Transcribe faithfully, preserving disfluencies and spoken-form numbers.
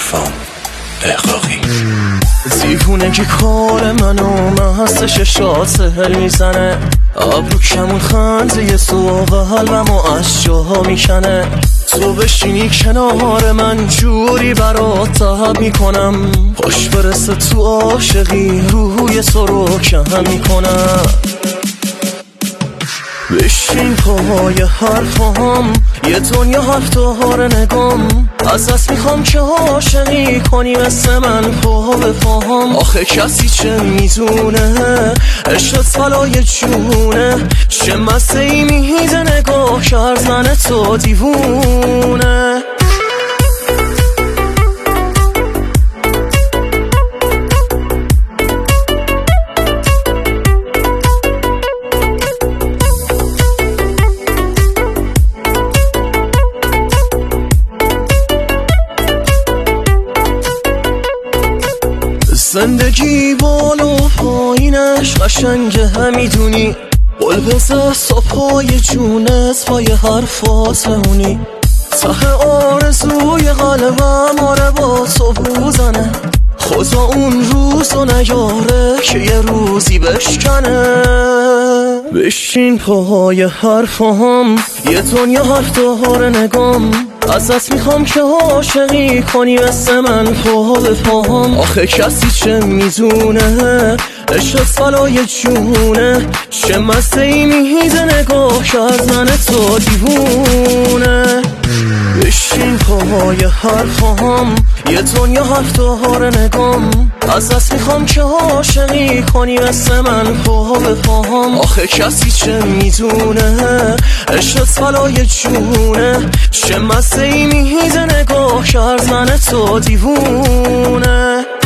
حرفام احقاقی دیوونه که کار منو مستش شاد سهل میزنه، ابرو کمون خنده یه سوق قلبمو از جا میکنه. تو بشینی کنار من جوری برات تهب میکنم، پاش برسه تو عاشقی روی سروکم میکنم. بشین پاهای حرفام یه دنیا حرف داره نگام، ازت میخوام که عاشقی کنی مثل من پا به پاهم. آخه کسی چه میدونه عشقت بلای جونه، چه مزه ای میده نگاه کردن تو دیوونه. زندگی بالا و پایینش قشنگه میدونی، قل بزه صبحای جونت پای حرفات بمونی. ته آرزوی قلبم آره با تو بوزنه، خدا اون روزو نیاره که یه روزی بشکنه. بشین پاهای حرفام یه دنیا حرف داره نگام، ازت میخوام که عاشقی کنی مثل من پا به پاهم. آخه کسی چه میدونه عشقت بلای جونه، چه مزه ای میده نگاه کردن تو دیوونه. بشین پاهای حرفام یه دنیا حرف داره نگام، ازت میخوام که عاشقی کنی مثل من پا به پاهم. آخه کسی چه میدونه عشقت بلای جونه، چه مزه ای میده نگاه کردن تو دیوونه.